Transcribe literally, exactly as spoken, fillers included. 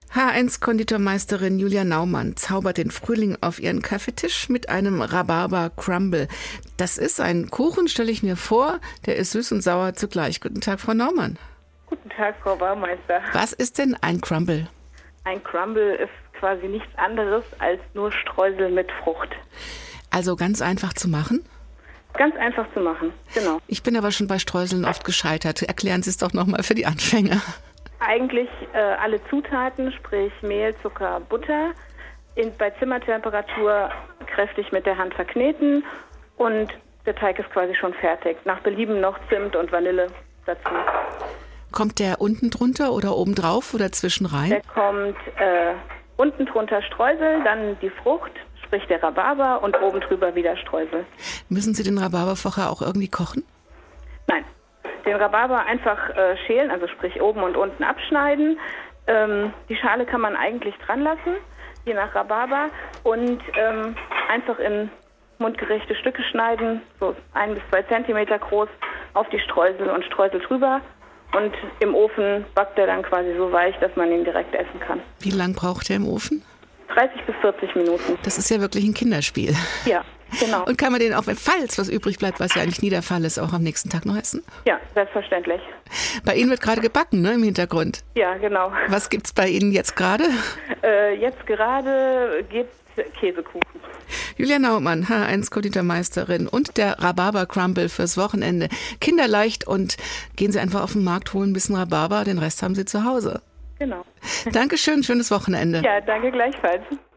H eins Konditormeisterin Julia Naumann zaubert den Frühling auf ihren Kaffeetisch mit einem Rhabarber-Crumble. Das ist ein Kuchen, stelle ich mir vor, der ist süß und sauer zugleich. Guten Tag, Frau Naumann. Guten Tag, Frau Baumeister. Was ist denn ein Crumble? Ein Crumble ist quasi nichts anderes als nur Streusel mit Frucht. Also ganz einfach zu machen? Ganz einfach zu machen, genau. Ich bin aber schon bei Streuseln oft gescheitert. Erklären Sie es doch nochmal für die Anfänger. Eigentlich äh, alle Zutaten, sprich Mehl, Zucker, Butter, in, bei Zimmertemperatur kräftig mit der Hand verkneten und der Teig ist quasi schon fertig. Nach Belieben noch Zimt und Vanille dazu. Kommt der unten drunter oder oben drauf oder zwischen rein? Der kommt äh, unten drunter Streusel, dann die Frucht, sprich der Rhabarber und oben drüber wieder Streusel. Müssen Sie den Rhabarber vorher auch irgendwie kochen? Nein. Den Rhabarber einfach äh, schälen, also sprich oben und unten abschneiden. Ähm, die Schale kann man eigentlich dran lassen, je nach Rhabarber. Und ähm, einfach in mundgerechte Stücke schneiden, so ein bis zwei Zentimeter groß, auf die Streusel und Streusel drüber. Und im Ofen backt er dann quasi so weich, dass man ihn direkt essen kann. Wie lang braucht er im Ofen? dreißig bis vierzig Minuten. Das ist ja wirklich ein Kinderspiel. Ja, genau. Und kann man den auch, falls was übrig bleibt, was ja eigentlich nie der Fall ist, auch am nächsten Tag noch essen? Ja, selbstverständlich. Bei Ihnen wird gerade gebacken, ne, im Hintergrund? Ja, genau. Was gibt's bei Ihnen jetzt gerade? Äh, jetzt gerade gibt's Käsekuchen. Julia Naumann, H eins Konditormeisterin und der Rhabarber-Crumble fürs Wochenende. Kinderleicht und gehen Sie einfach auf den Markt, holen ein bisschen Rhabarber, den Rest haben Sie zu Hause. Genau. Dankeschön, schönes Wochenende. Ja, danke gleichfalls.